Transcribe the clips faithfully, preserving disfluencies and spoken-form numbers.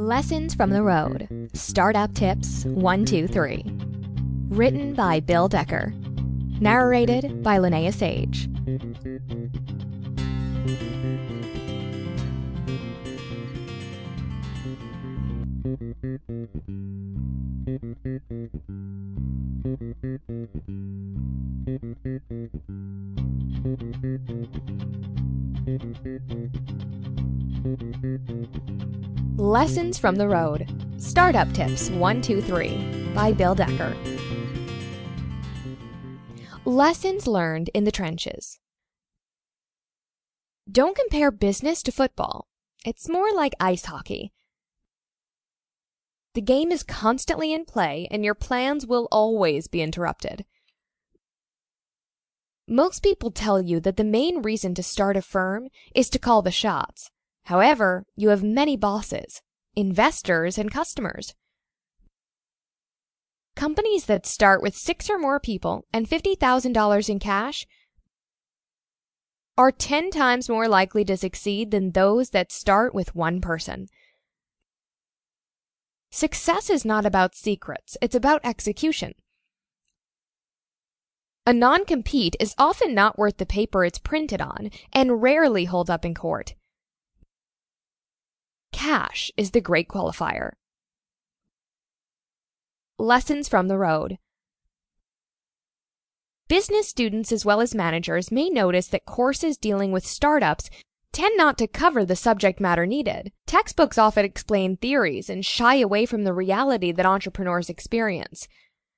Lessons from the Road. Startup Tips one two three. Written by Bill Decker. Narrated by Linnea Sage. Lessons from the Road. Startup Tips one two three by Bill Decker. Lessons learned in the trenches. Don't compare business to football. It's more like ice hockey. The game is constantly in play, and your plans will always be interrupted. Most people tell you that the main reason to start a firm is to call the shots. However, you have many bosses, investors, and customers. Companies that start with six or more people and fifty thousand dollars in cash are ten times more likely to succeed than those that start with one person. Success is not about secrets, it's about execution. A non-compete is often not worth the paper it's printed on and rarely holds up in court. Cash is the great qualifier. Lessons from the Road. Business students as well as managers may notice that courses dealing with startups tend not to cover the subject matter needed. Textbooks often explain theories and shy away from the reality that entrepreneurs experience.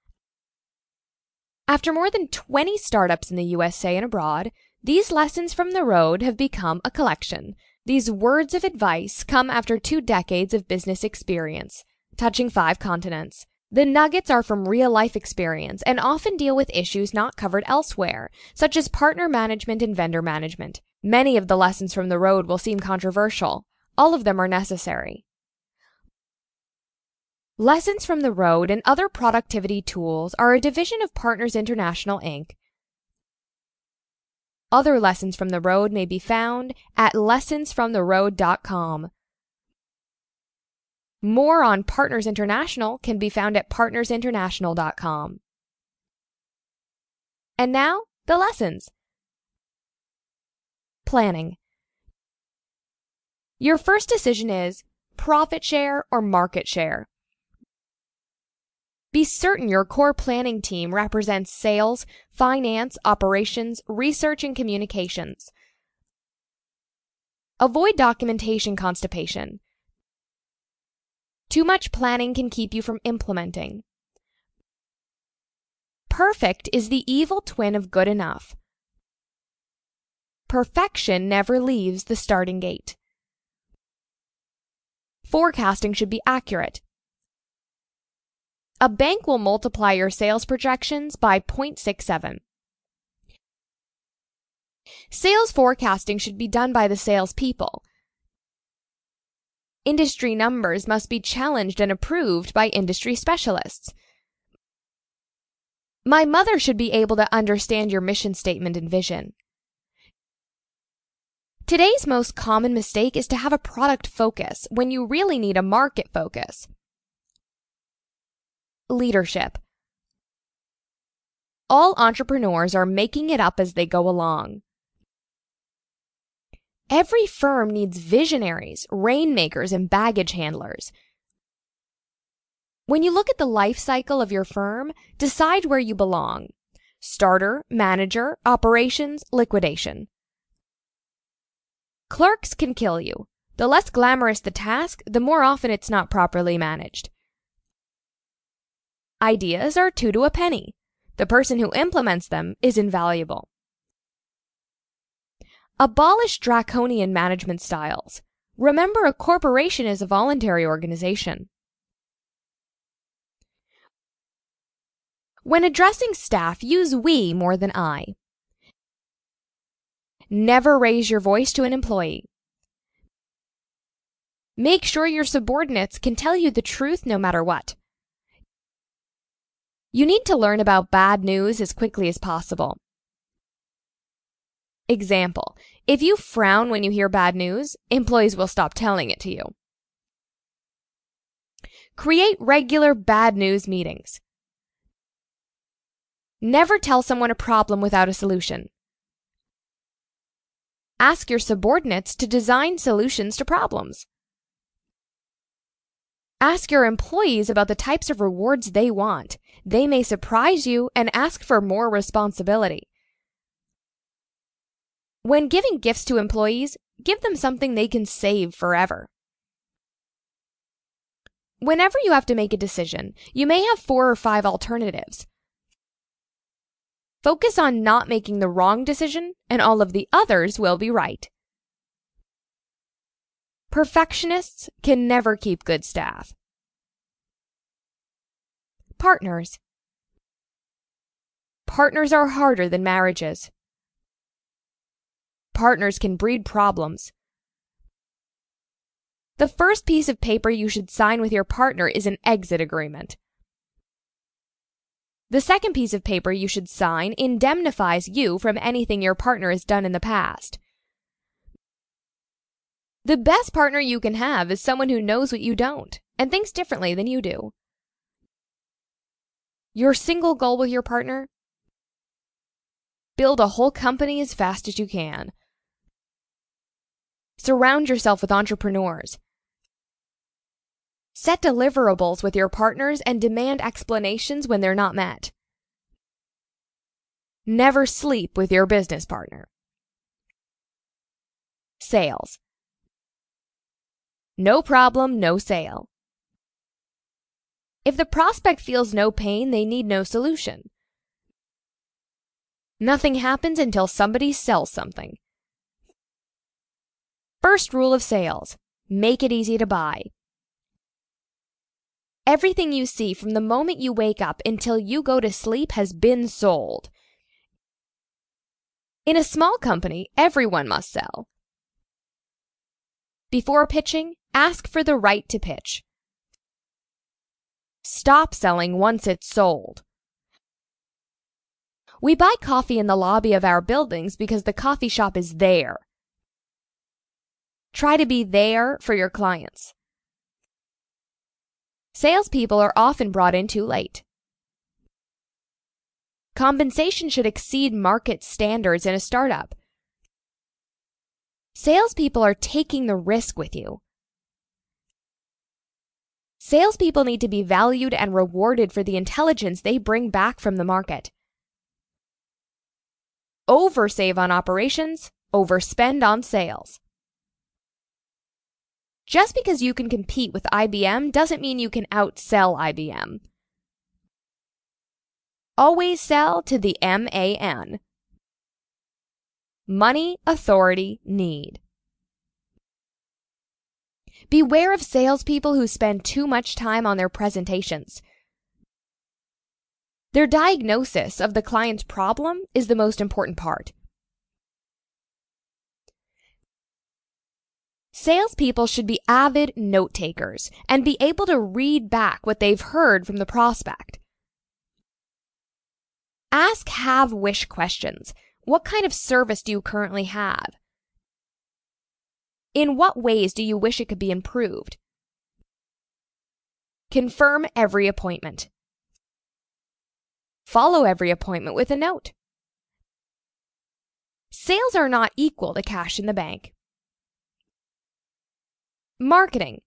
After more than twenty startups in the U S A and abroad, these lessons from the road have become a collection. These words of advice come after two decades of business experience, touching five continents. The nuggets are from real-life experience and often deal with issues not covered elsewhere, such as partner management and vendor management. Many of the lessons from the road will seem controversial. All of them are necessary. Lessons from the Road and other productivity tools are a division of Partners International, Incorporated. Other lessons from the road may be found at lessons from the road dot com. More on Partners International can be found at partners international dot com. And now, the lessons. Planning. Your first decision is profit share or market share. Be certain your core planning team represents sales, finance, operations, research, and communications. Avoid documentation constipation. Too much planning can keep you from implementing. Perfect is the evil twin of good enough. Perfection never leaves the starting gate. Forecasting should be accurate. A bank will multiply your sales projections by zero point six seven. Sales forecasting should be done by the salespeople. Industry numbers must be challenged and approved by industry specialists. My mother should be able to understand your mission statement and vision. Today's most common mistake is to have a product focus when you really need a market focus. Leadership. All entrepreneurs are making it up as they go along. Every firm needs visionaries, rainmakers, and baggage handlers. When you look at the life cycle of your firm, decide where you belong. Starter, manager, operations, liquidation. Clerks can kill you. The less glamorous the task, the more often it's not properly managed. Ideas are two to a penny. The person who implements them is invaluable. Abolish draconian management styles. Remember, a corporation is a voluntary organization. When addressing staff, use we more than I. Never raise your voice to an employee. Make sure your subordinates can tell you the truth no matter what. You need to learn about bad news as quickly as possible. Example: if you frown when you hear bad news, employees will stop telling it to you. Create regular bad news meetings. Never tell someone a problem without a solution. Ask your subordinates to design solutions to problems. Ask your employees about the types of rewards they want. They may surprise you and ask for more responsibility. When giving gifts to employees, give them something they can save forever. Whenever you have to make a decision, you may have four or five alternatives. Focus on not making the wrong decision, and all of the others will be right. Perfectionists can never keep good staff. Partners. Partners are harder than marriages. Partners can breed problems. The first piece of paper you should sign with your partner is an exit agreement. The second piece of paper you should sign indemnifies you from anything your partner has done in the past. The best partner you can have is someone who knows what you don't and thinks differently than you do. Your single goal with your partner? Build a whole company as fast as you can. Surround yourself with entrepreneurs. Set deliverables with your partners and demand explanations when they're not met. Never sleep with your business partner. Sales. No problem, no sale. If the prospect feels no pain, they need no solution. Nothing happens until somebody sells something. First rule of sales: make it easy to buy. Everything you see from the moment you wake up until you go to sleep has been sold. In a small company, everyone must sell. Before pitching, ask for the right to pitch. Stop selling once it's sold. We buy coffee in the lobby of our buildings because the coffee shop is there. Try to be there for your clients. Salespeople are often brought in too late. Compensation should exceed market standards in a startup. Salespeople are taking the risk with you. Salespeople need to be valued and rewarded for the intelligence they bring back from the market. Oversave on operations, overspend on sales. Just because you can compete with I B M doesn't mean you can outsell I B M. Always sell to the M A N. Money, authority, need. Beware of salespeople who spend too much time on their presentations. Their diagnosis of the client's problem is the most important part. Salespeople should be avid note-takers and be able to read back what they've heard from the prospect. Ask have-wish questions. What kind of service do you currently have? In what ways do you wish it could be improved? Confirm every appointment. Follow every appointment with a note. Sales are not equal to cash in the bank. Marketing.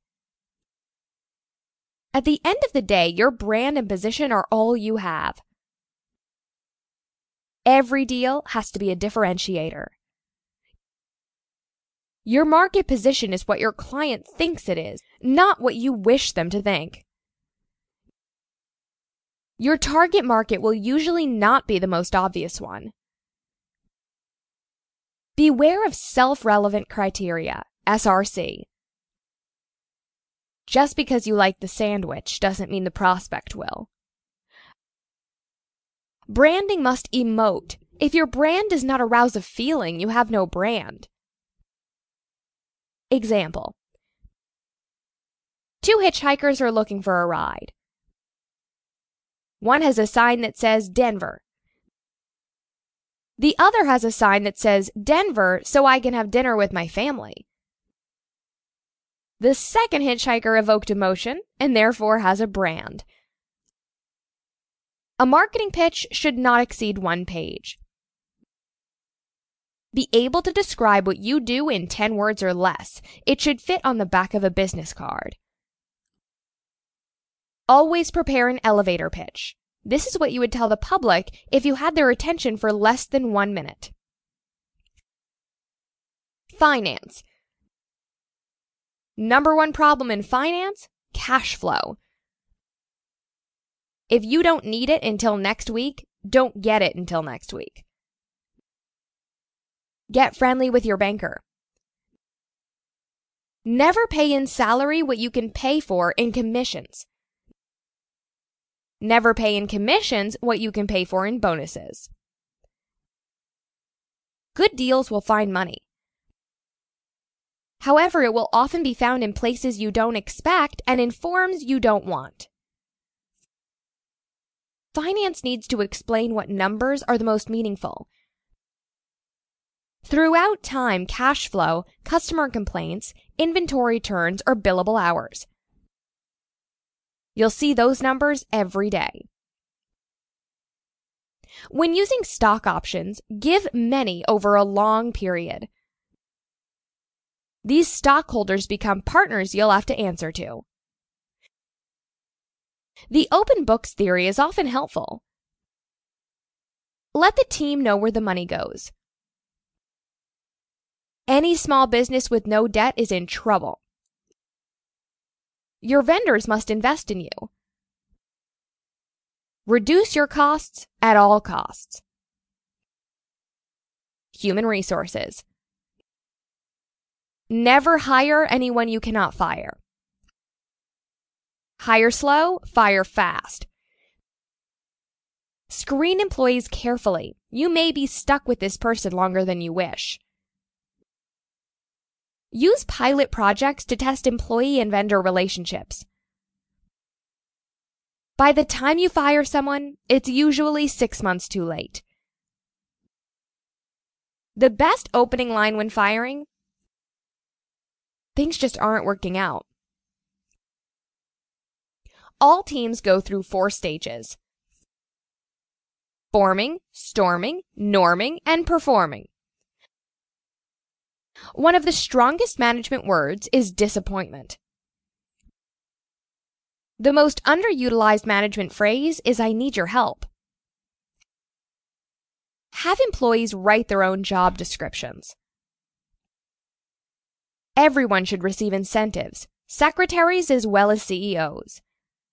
At the end of the day, your brand and position are all you have. Every deal has to be a differentiator. Your market position is what your client thinks it is, not what you wish them to think. Your target market will usually not be the most obvious one. Beware of self-relevant criteria, S R C. Just because you like the sandwich doesn't mean the prospect will. Branding must emote. If your brand does not arouse a feeling, you have no brand. Example. Two hitchhikers are looking for a ride. One has a sign that says Denver. The other has a sign that says Denver so I can have dinner with my family. The second hitchhiker evoked emotion and therefore has a brand. A marketing pitch should not exceed one page. Be able to describe what you do in ten words or less. It should fit on the back of a business card. Always prepare an elevator pitch. This is what you would tell the public if you had their attention for less than one minute. Finance. Number one problem in finance? Cash flow. If you don't need it until next week, don't get it until next week. Get friendly with your banker. Never pay in salary what you can pay for in commissions. Never pay in commissions what you can pay for in bonuses. Good deals will find money. However, it will often be found in places you don't expect and in forms you don't want. Finance needs to explain what numbers are the most meaningful. Throughout time, cash flow, customer complaints, inventory turns, or billable hours. You'll see those numbers every day. When using stock options, give many over a long period. These stockholders become partners you'll have to answer to. The open books theory is often helpful. Let the team know where the money goes. Any small business with no debt is in trouble. Your vendors must invest in you. Reduce your costs at all costs. Human resources. Never hire anyone you cannot fire. Hire slow, fire fast. Screen employees carefully. You may be stuck with this person longer than you wish. Use pilot projects to test employee and vendor relationships. By the time you fire someone, it's usually six months too late. The best opening line when firing: things just aren't working out. All teams go through four stages: forming, storming, norming, and performing. One of the strongest management words is disappointment. The most underutilized management phrase is "I need your help." Have employees write their own job descriptions. Everyone should receive incentives, secretaries as well as C E Os.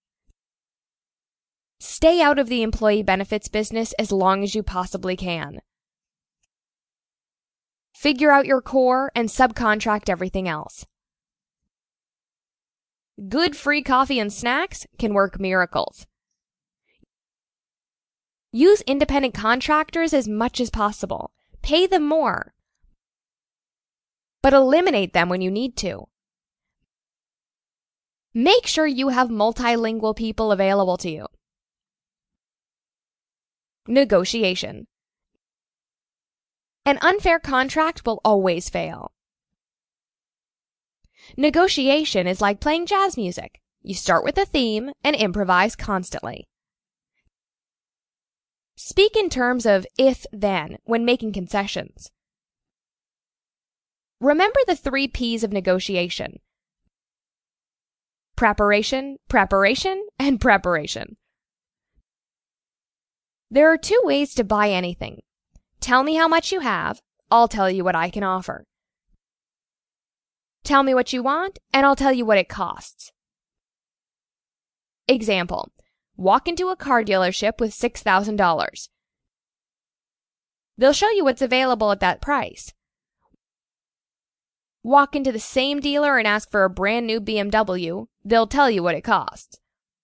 Stay out of the employee benefits business as long as you possibly can. Figure out your core and subcontract everything else. Good free coffee and snacks can work miracles. Use independent contractors as much as possible. Pay them more, but eliminate them when you need to. Make sure you have multilingual people available to you. Negotiation. An unfair contract will always fail. Negotiation is like playing jazz music. You start with a theme and improvise constantly. Speak in terms of if-then when making concessions. Remember the three P's of negotiation: preparation, preparation, and preparation. There are two ways to buy anything. Tell me how much you have, I'll tell you what I can offer. Tell me what you want, and I'll tell you what it costs. Example: walk into a car dealership with six thousand dollars. They'll show you what's available at that price. Walk into the same dealer and ask for a brand new B M W. They'll tell you what it costs.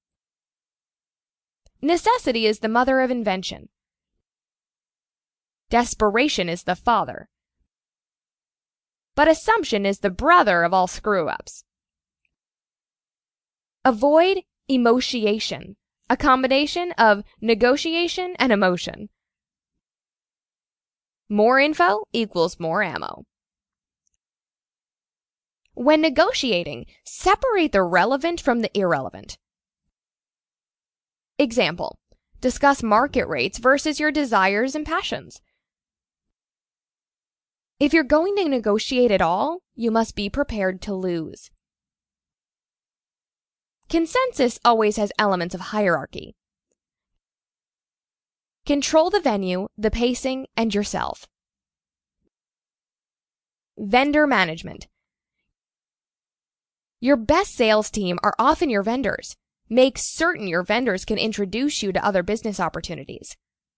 Necessity is the mother of invention. Desperation is the father. But assumption is the brother of all screw-ups. Avoid emotiation, a combination of negotiation and emotion. More info equals more ammo. When negotiating, separate the relevant from the irrelevant. Example: discuss market rates versus your desires and passions. If you're going to negotiate at all, you must be prepared to lose. Consensus always has elements of hierarchy. Control the venue, the pacing, and yourself. Vendor management. Your best sales team are often your vendors. Make certain your vendors can introduce you to other business opportunities.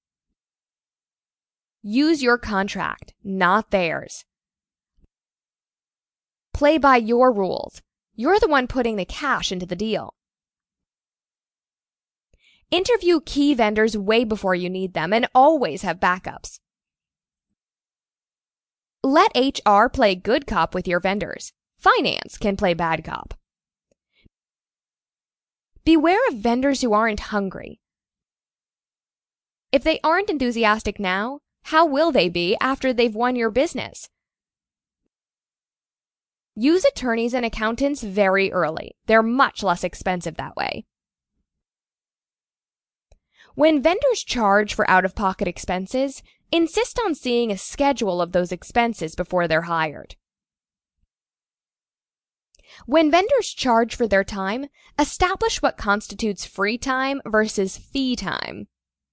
Use your contract, not theirs. Play by your rules. You're the one putting the cash into the deal. Interview key vendors way before you need them and always have backups. Let H R play good cop with your vendors. Finance can play bad cop. Beware of vendors who aren't hungry. If they aren't enthusiastic now, how will they be after they've won your business? Use attorneys and accountants very early. They're much less expensive that way. When vendors charge for out-of-pocket expenses, insist on seeing a schedule of those expenses before they're hired. When vendors charge for their time, establish what constitutes free time versus fee time.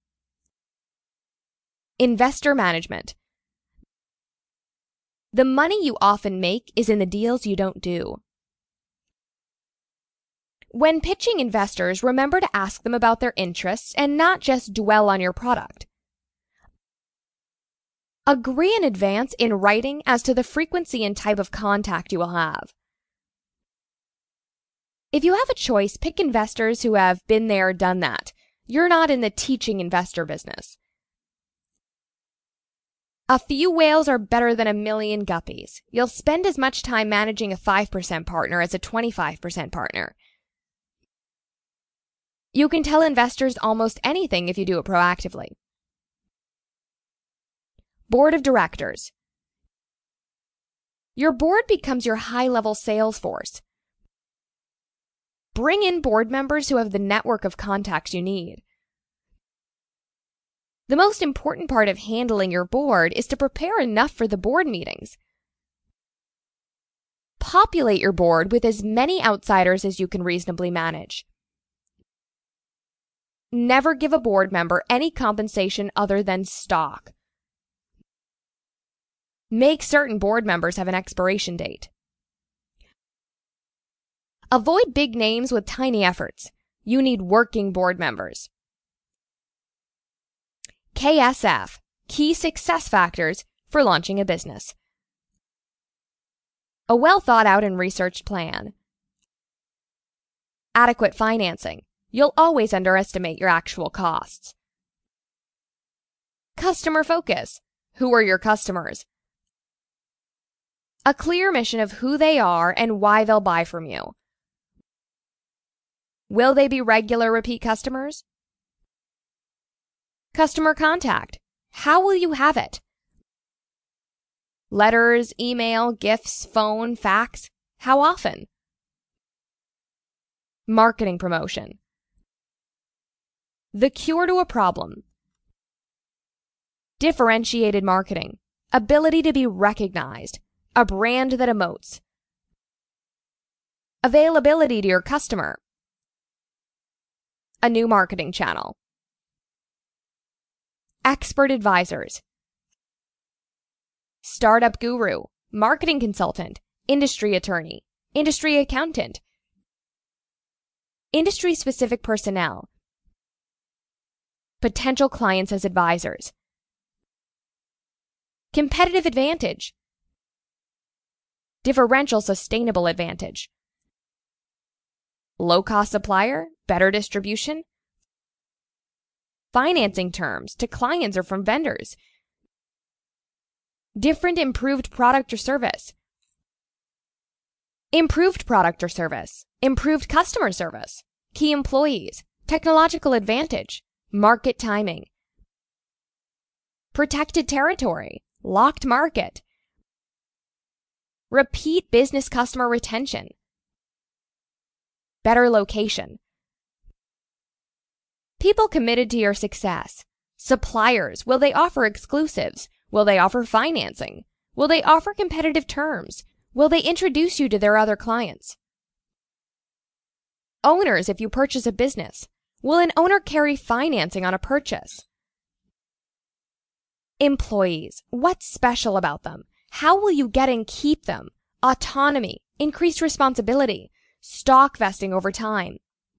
Investor management. The money you often make is in the deals you don't do. When pitching investors, remember to ask them about their interests and not just dwell on your product. Agree in advance in writing as to the frequency and type of contact you will have. If you have a choice, pick investors who have been there, done that. You're not in the teaching investor business. A few whales are better than a million guppies. You'll spend as much time managing a five percent partner as a twenty-five percent partner. You can tell investors almost anything if you do it proactively. Board of Directors. Your board becomes your high-level sales force. Bring in board members who have the network of contacts you need. The most important part of handling your board is to prepare enough for the board meetings. Populate your board with as many outsiders as you can reasonably manage. Never give a board member any compensation other than stock. Make certain board members have an expiration date. Avoid big names with tiny efforts. You need working board members. K S F, Key Success Factors for Launching a Business. A well thought out and researched plan. Adequate financing. You'll always underestimate your actual costs. Customer focus. Who are your customers? A clear mission of who they are and why they'll buy from you. Will they be regular repeat customers? Customer contact. How will you have it? Letters, email, gifts, phone, fax. How often? Marketing promotion. The cure to a problem. Differentiated marketing. Ability to be recognized. A brand that emotes. Availability to your customer. A new marketing channel. Expert advisors. Startup guru, marketing consultant, industry attorney, industry accountant. Industry-specific personnel. Potential clients as advisors. Competitive advantage. Differential sustainable advantage. Low-cost supplier, better distribution. Financing terms to clients or from vendors. Different improved product or service. Improved product or service. Improved customer service. Key employees. Technological advantage. Market timing. Protected territory. Locked market. repeat business customer retention, better location, people committed to your success, suppliers, will they offer exclusives? Will they offer financing? Will they offer competitive terms? Will they introduce you to their other clients? Owners, if you purchase a business, will an owner carry financing on a purchase? Employees, what's special about them? How will you get and keep them? Autonomy, increased responsibility, stock vesting over time.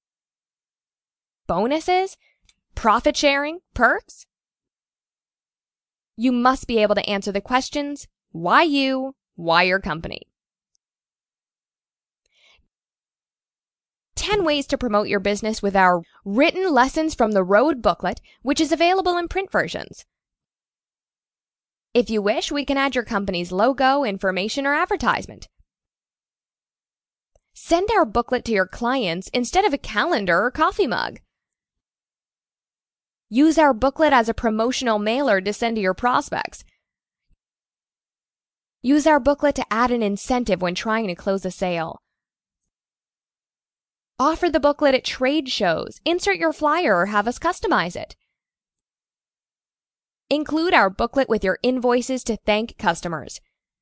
Bonuses? Profit sharing? Perks? You must be able to answer the questions, why you, why your company? ten ways to promote your business with our written Lessons from the Road booklet, which is available in print versions. If you wish, we can add your company's logo, information, or advertisement. Send our booklet to your clients instead of a calendar or coffee mug. Use our booklet as a promotional mailer to send to your prospects. Use our booklet to add an incentive when trying to close a sale. Offer the booklet at trade shows, insert your flyer, or have us customize it. Include our booklet with your invoices to thank customers.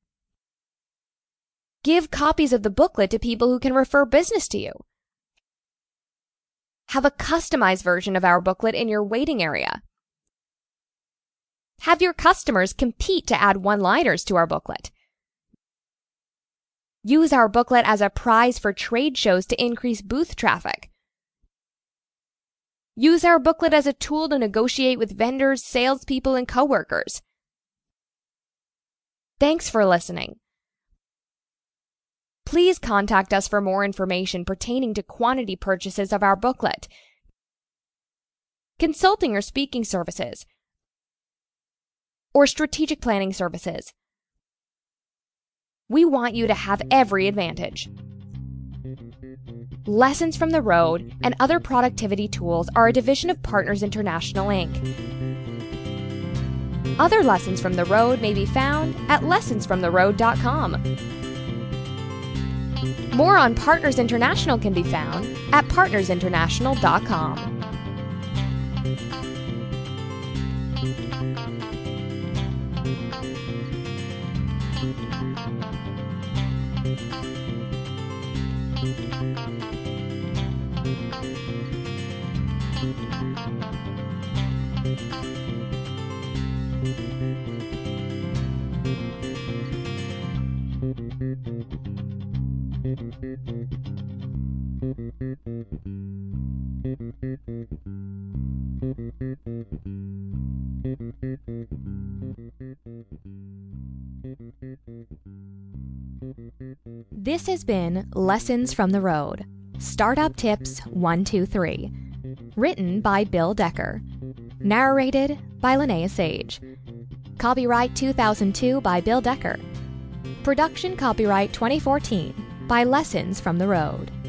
Give copies of the booklet to people who can refer business to you. Have a customized version of our booklet in your waiting area. Have your customers compete to add one-liners to our booklet. Use our booklet as a prize for trade shows to increase booth traffic. Use our booklet as a tool to negotiate with vendors, salespeople, and coworkers. Thanks for listening. Please contact us for more information pertaining to quantity purchases of our booklet, consulting or speaking services, or strategic planning services. We want you to have every advantage. Lessons from the Road and other productivity tools are a division of Partners International, Incorporated. Other Lessons from the Road may be found at lessons from the road dot com. More on Partners International can be found at partners international dot com. This has been Lessons from the Road, Startup Tips one two three, written by Bill Decker, narrated by Linnea Sage. Copyright two thousand two by Bill Decker. Production copyright twenty fourteen by Lessons from the Road.